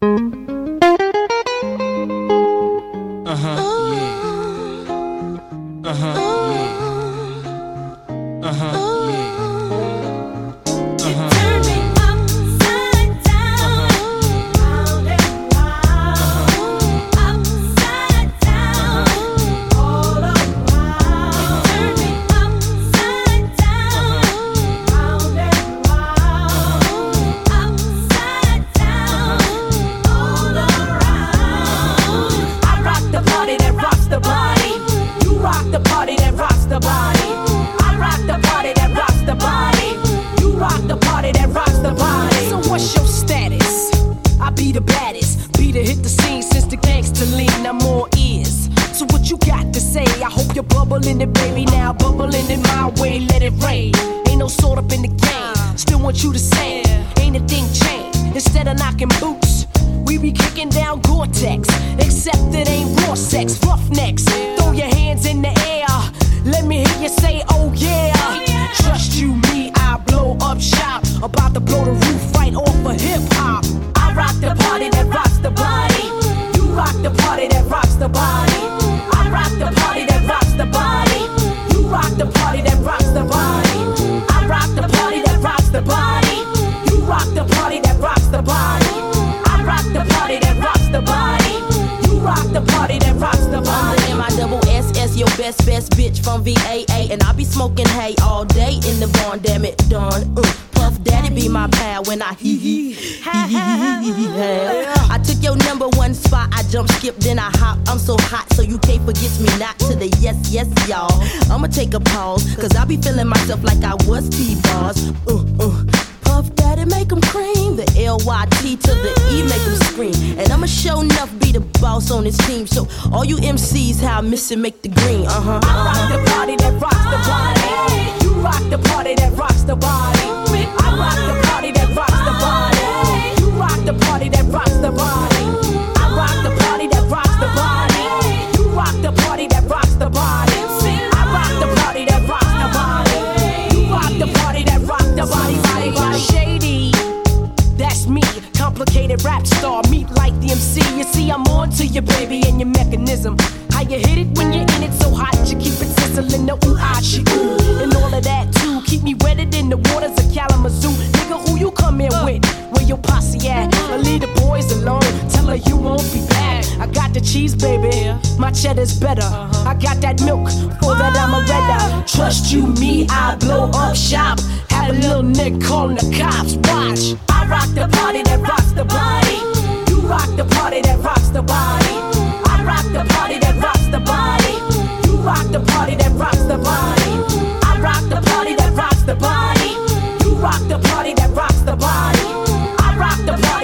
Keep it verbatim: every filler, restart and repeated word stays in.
Miss and make the green, uh-huh. I rock the party that rocks the body. You rock the party that rocks the body. I rock the party that rocks the body. You rock the party that rocks the body. I rock the party that rocks the body. You rock the party that rocks the body. I rock the party that rocks the body. You rock the party that rocks the body. Body, body. Shady, that's me. Complicated rap star, meet like the M C. You see, I'm on to you, baby, and your mechanism. You hit it when you're in it so hot, you keep it sizzling, the ooh, ah, she, ooh. And all of that too, keep me wetted in the waters of Kalamazoo. Nigga, who you come here with? Where your posse at? Or leave the boys alone, tell her you won't be back. I got the cheese, baby, my cheddar's better. I got that milk, for that I'm a redder. Trust you, me, I blow up shop. Have a little nick calling the cops, watch. I rock the party that rocks the body. You rock the party that rocks the body. I rock the party that rocks the body. You rock the party that rocks the body. I rock the party that rocks the body. You rock the party that rocks the body. I rock the party.